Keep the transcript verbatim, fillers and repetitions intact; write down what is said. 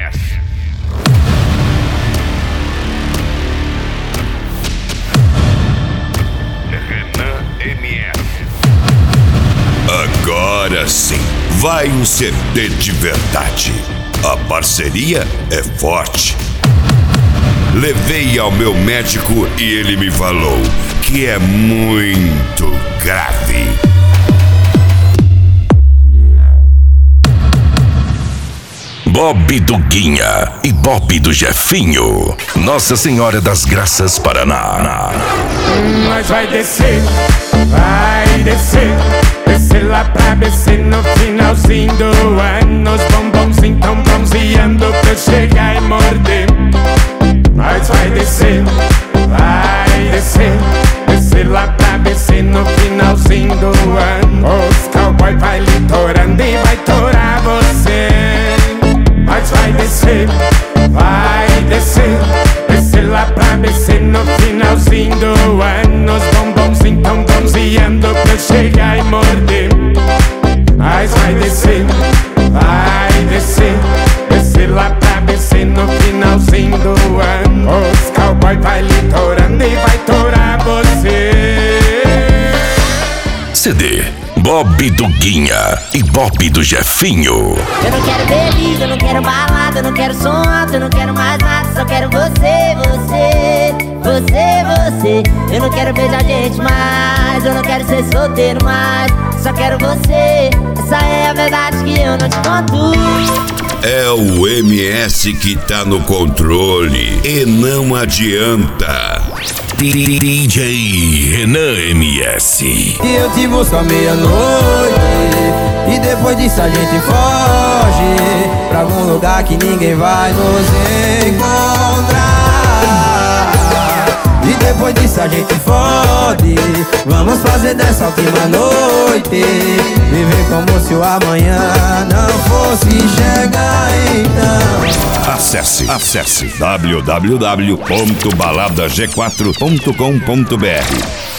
S. Renan M S. Agora sim, vai um C D de verdade. A parceria é forte. Levei ao meu médico e ele me falou que é muito grave. Bob do Guinha e Bob do Jefinho. Nossa Senhora das Graças, Paraná. Mas vai descer, vai descer, descer lá pra B C no finalzinho do ano. Os bombonzinhos tão bronzeando pra eu chegar e morder. Mas vai descer, vai descer, descer lá pra B C no finalzinho do ano. Os cowboy vai litorando e vai torar você. Mas vai descer, vai descer, descer lá pra B C no finalzinho do ano. Os bombonzinhos tão bronzeando pra eu chegar e morder. Mas vai descer, vai descer, descer lá pra B C no finalzinho do ano. Os cowboy vai litorando e vai torar você. C D Bob do Guinha e Bob do Jefinho. Eu não quero bebida, eu não quero balada, eu não quero som alto, eu não quero mais nada. Só quero você, você, você, você. Eu não quero beijar gente mais, eu não quero ser solteiro mais. Só quero você, essa é a verdade que eu não te conto. É o M S que tá no controle e não adianta. D J Renan M S. E eu te busco à meia-noite, e depois disso a gente foge pra algum lugar que ninguém vai nos encontrar. E depois disso a gente fode, vamos fazer dessa última noite viver como se o amanhã não fosse chegar então. Acesse, acesse w w w ponto balada g quatro ponto com ponto b r.